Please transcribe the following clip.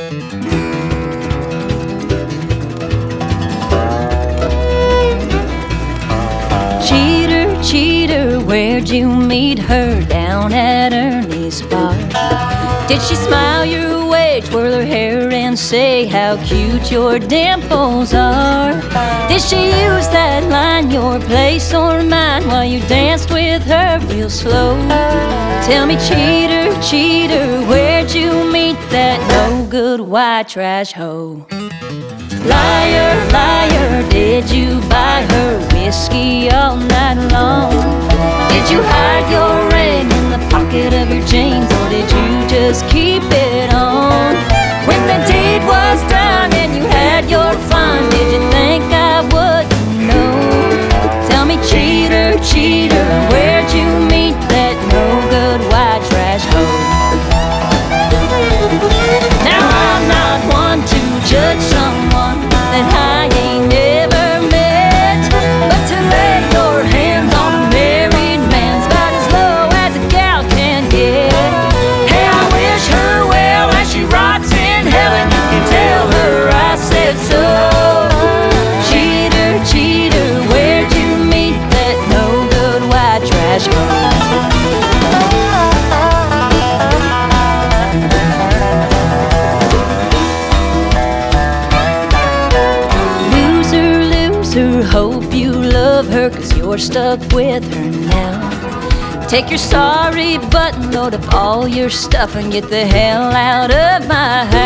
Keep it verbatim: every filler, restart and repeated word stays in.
Cheater, cheater, where'd you meet her? Down at Ernie's bar. Did she smile your way, twirl her hair and say how cute your dimples are? Did she use that line, your place or mine, while you danced with her real slow? Tell me, cheater, cheater, where'd you meet that no good white trash hoe? Liar, liar, did you buy her whiskey all night long? Did you hide your ring in the pocket of your jeans, or did you just keep it on? When the deed was done and you had your fun, did you think I wouldn't know? Tell me, cheater, cheater, where'd you meet that no good white trash hoe? Now I'm not one to judge someone that I ain't never met, but to lay your hands on a married man's about as low as a gal can get. Hey, I wish her well as she rots in heaven. You can tell her I said so. Cheater, cheater, where'd you meet that no good white trash hoe? Hope you love her, cause you're stuck with her now. Take your sorry button, load up all your stuff and get the hell out of my house.